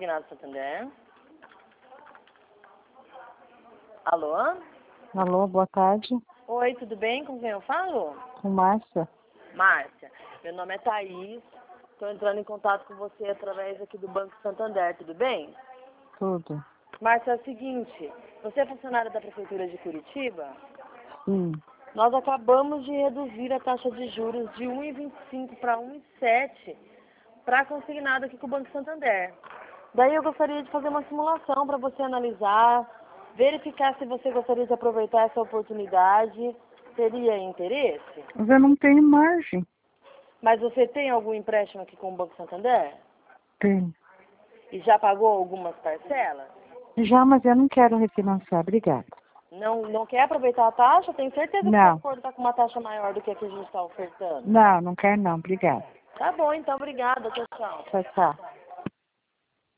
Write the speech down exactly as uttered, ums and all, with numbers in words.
Consignado Santander. Alô? Alô, boa tarde. Oi, tudo bem? Com quem eu falo? Com Márcia. Márcia. Meu nome é Thaís. Estou entrando em contato com você através aqui do Banco Santander, tudo bem? Tudo. Márcia, é o seguinte, você é funcionária da Prefeitura de Curitiba? Sim. Nós acabamos de reduzir a taxa de juros de um vírgula vinte e cinco para um vírgula sete para consignado aqui com o Banco Santander. Daí eu gostaria de fazer uma simulação para você analisar, verificar se você gostaria de aproveitar essa oportunidade. Teria interesse? Mas eu não tenho margem. Mas você tem algum empréstimo aqui com o Banco Santander? Tem. E já pagou algumas parcelas? Já, mas eu não quero refinanciar. Obrigada. Não, não quer aproveitar a taxa? Tenho certeza que o Não. acordo está com uma taxa maior do que a que a gente está ofertando. Não, não quero não. Obrigada. Tá bom, então, obrigada. Tchau, tchau. Tchau, tchau.